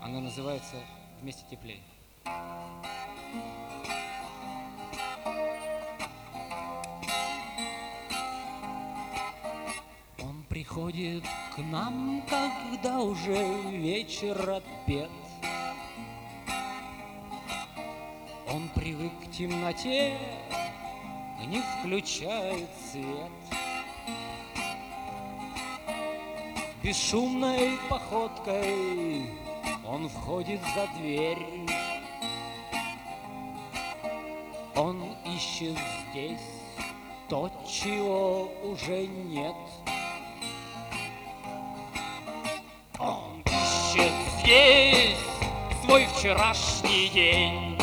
Она называется «Вместе теплее». Он приходит к нам, когда уже вечер отпет. Он привык к темноте, не включает свет. Бесшумной походкой он входит за дверь. Он ищет здесь то, чего уже нет. Он ищет здесь свой вчерашний день.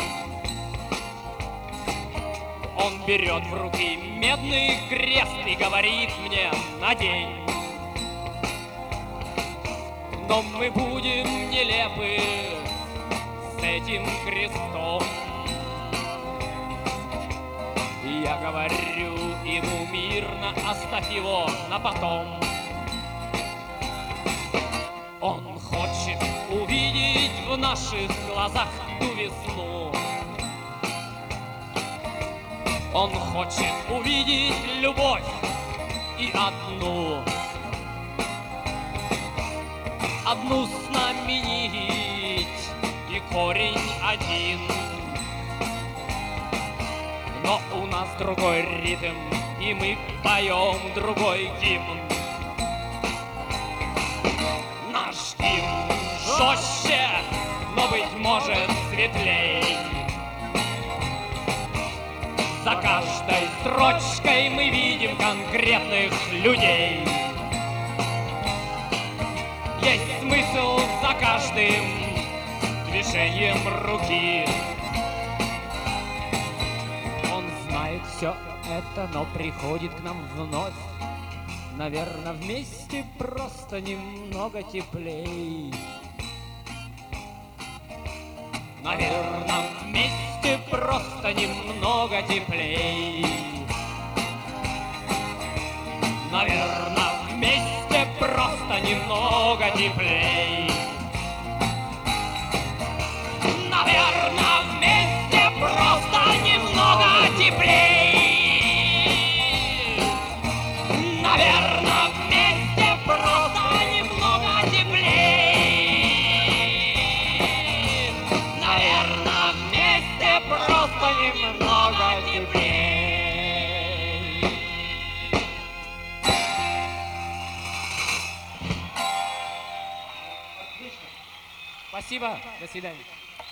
Он берет в руки медный крест и говорит мне: надень. Но мы будем нелепы с этим крестом. И я говорю ему мирно: оставь его на потом. Он хочет увидеть в наших глазах ту весну. Он хочет увидеть любовь и одну с нами нить и корень один. Но у нас другой ритм, и мы поем другой гимн. Наш гимн жестче, но, быть может, светлей. За каждой строчкой мы видим конкретных людей. Есть смысл за каждым движением руки. Он знает все это, но приходит к нам вновь. Наверное, вместе просто немного теплей. Наверное, вместе просто немного теплей. Наверное, вместе просто немного теплей. Наверное, вместе просто немного теплей. Наверное, вместе просто немного теплей. Наверное, вместе просто немного теплей. Спасибо, до свидания.